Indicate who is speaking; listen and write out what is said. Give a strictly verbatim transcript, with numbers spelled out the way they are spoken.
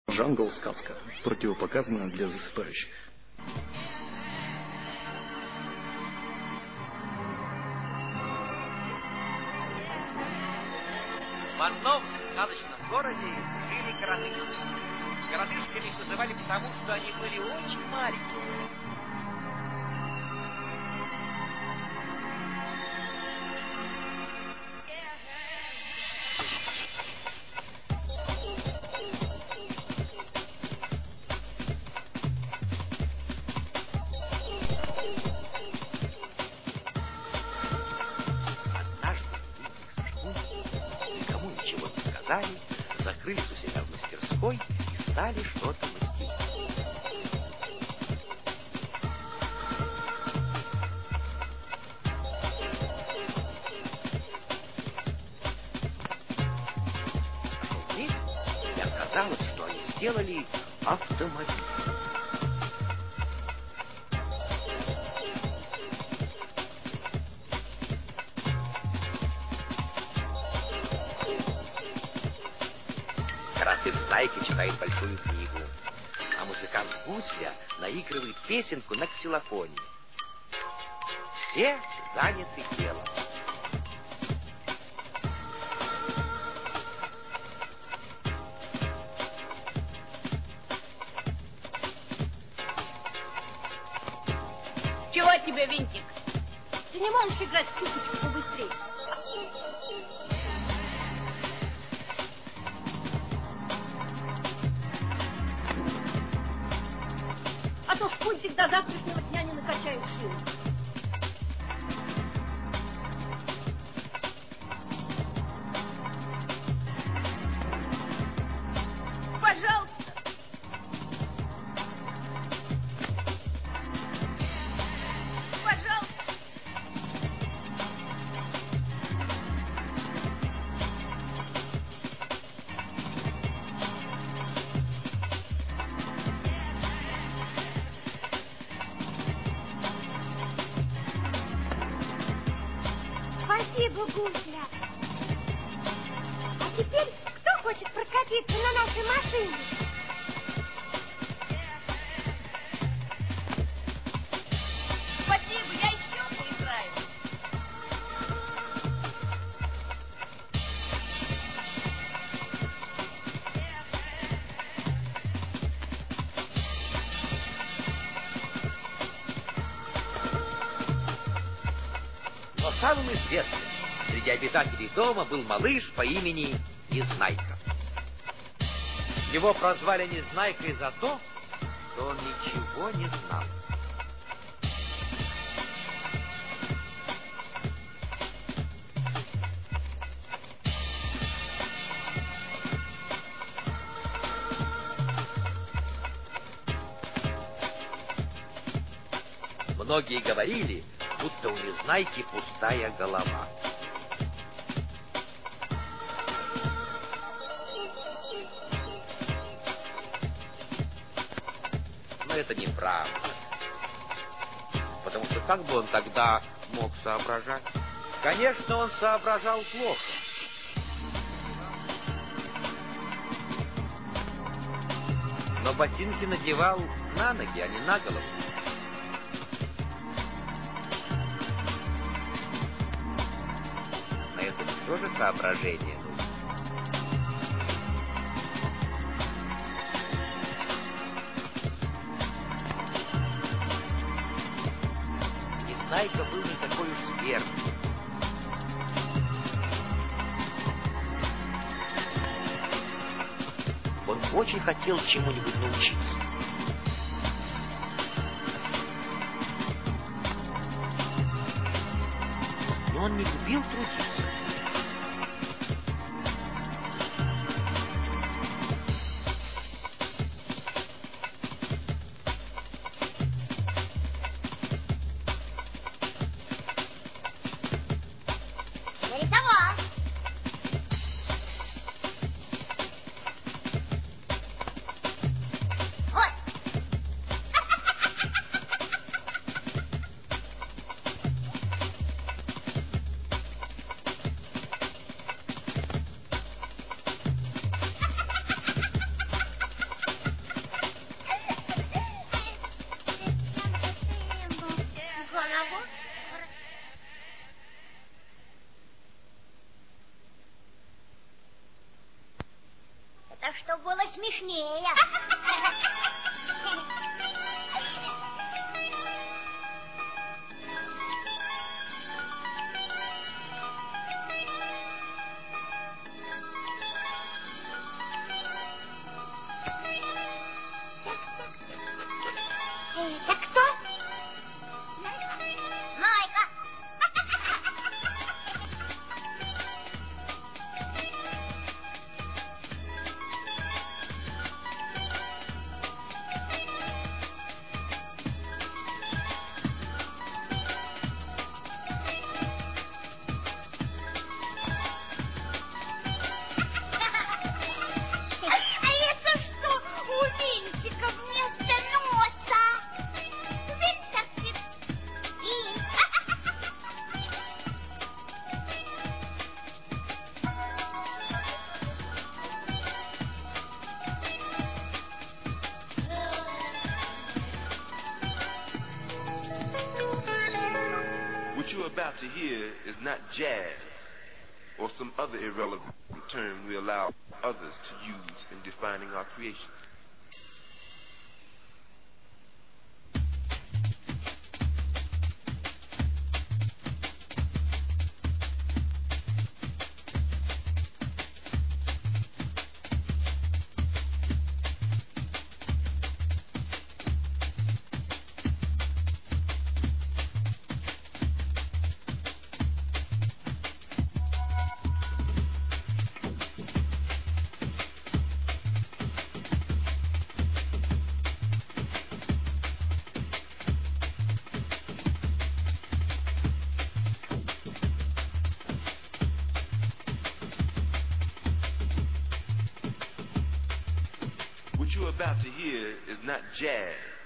Speaker 1: Джангл сказка. Противопоказана для засыпающих.
Speaker 2: В одном сказочном городе жили коротышки. Коротышками их называли потому, что они были очень маленькие. Закрылись у себя в мастерской и стали что-то мастерить. Пошел вниз, и оказалось, что они сделали автомобиль. Каратэ Знайка читает большую книгу, а музыкант Гусля наигрывает песенку на ксилофоне. Все заняты делом.
Speaker 3: Чего тебе, Винтик? Ты не можешь играть в шуточку побыстрее? А то шпунтик до завтрашнего дня не накачает силы. Пожалуйста. Пожалуйста.
Speaker 4: Спасибо, Гусля. А теперь кто хочет прокатиться на нашей машине?
Speaker 3: Спасибо, я еще поиграю.
Speaker 2: Но самым известным среди обитателей дома был малыш по имени Незнайка. Его прозвали Незнайкой за то, что он ничего не знал. Многие говорили, будто у Незнайки пустая голова. Но это неправда. Потому что как бы он тогда мог соображать? Конечно, он соображал плохо. Но ботинки надевал на ноги, а не на голову. На это тоже соображение нужно. Незнайка был не такой уж скверный. Он очень хотел чему-нибудь научиться. Но он не любил трудиться.
Speaker 4: Браво. Это что было смешнее? Это кто? Майка.
Speaker 5: What you're about to hear is not jazz or some other irrelevant term we allow others to use in defining our creations. What you're about to hear is not jazz